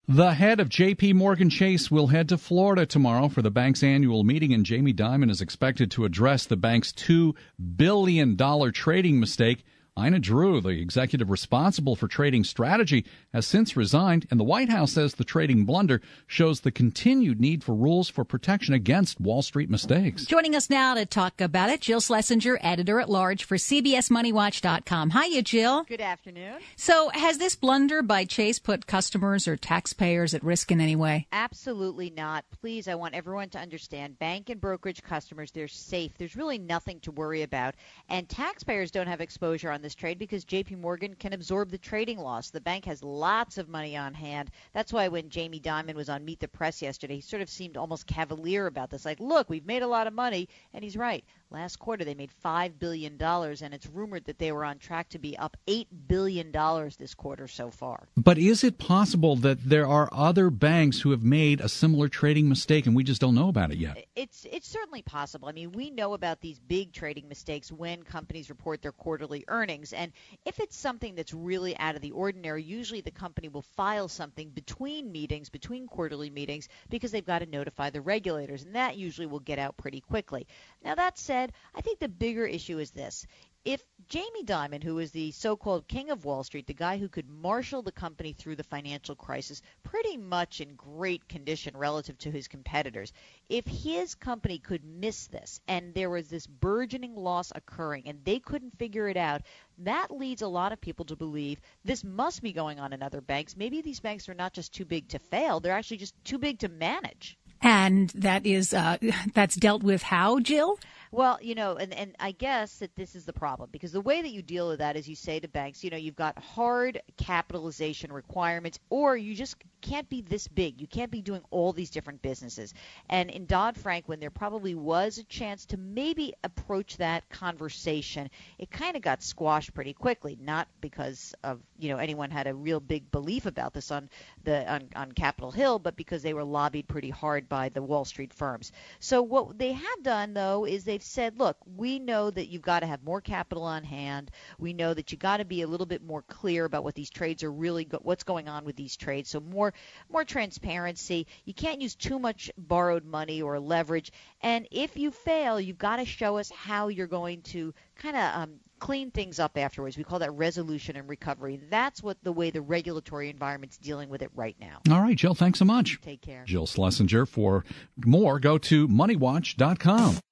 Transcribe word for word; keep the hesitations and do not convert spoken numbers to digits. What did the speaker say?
The head of J P. Morgan Chase will head to Florida tomorrow for the bank's annual meeting, and Jamie Dimon is expected to address the bank's two billion dollars trading mistake. Ina Drew, the executive responsible for trading strategy, has since resigned, and the White House says the trading blunder shows the continued need for rules for protection against Wall Street mistakes. Joining us now to talk about it, Jill Schlesinger, editor-at-large for C B S Money Watch dot com. Hiya, Jill. Good afternoon. So has this blunder by Chase put customers or taxpayers at risk in any way? Absolutely not. Please, I want everyone to understand, bank and brokerage customers, they're safe. There's really nothing to worry about. And taxpayers don't have exposure on this trade because J P. Morgan can absorb the trading loss. The bank has lots of money on hand. That's why when Jamie Dimon was on Meet the Press yesterday, he sort of seemed almost cavalier about this. Like, look, we've made a lot of money. And he's right. Last quarter, they made five billion dollars, and it's rumored that they were on track to be up eight billion dollars this quarter so far. But is it possible that there are other banks who have made a similar trading mistake and we just don't know about it yet? It's it's certainly possible. I mean, we know about these big trading mistakes when companies report their quarterly earnings. And if it's something that's really out of the ordinary, usually the company will file something between meetings, between quarterly meetings, because they've got to notify the regulators. And that usually will get out pretty quickly. Now, that said, I think the bigger issue is this. If Jamie Dimon, who is the so-called king of Wall Street, the guy who could marshal the company through the financial crisis pretty much in great condition relative to his competitors, if his company could miss this and there was this burgeoning loss occurring and they couldn't figure it out, that leads a lot of people to believe this must be going on in other banks. Maybe these banks are not just too big to fail, they're actually just too big to manage. And that is uh, that's dealt with how, Jill? Well, you know, and, and I guess that this is the problem, because the way that you deal with that is you say to banks, you know, you've got hard capitalization requirements, or you just can't be this big. You can't be doing all these different businesses. And in Dodd-Frank, when there probably was a chance to maybe approach that conversation, it kind of got squashed pretty quickly, not because of, you know, anyone had a real big belief about this on the on, on Capitol Hill, but because they were lobbied pretty hard by the Wall Street firms. So what they have done, though, is they've said, look, we know that you've got to have more capital on hand. We know that you got to be a little bit more clear about what these trades are really, go- what's going on with these trades. So more, more transparency. You can't use too much borrowed money or leverage. And if you fail, you've got to show us how you're going to kind of um, clean things up afterwards. We call that resolution and recovery. That's what the way the regulatory environment's dealing with it right now. All right, Jill, thanks so much. Take care. Jill Schlesinger. For more, go to money watch dot com.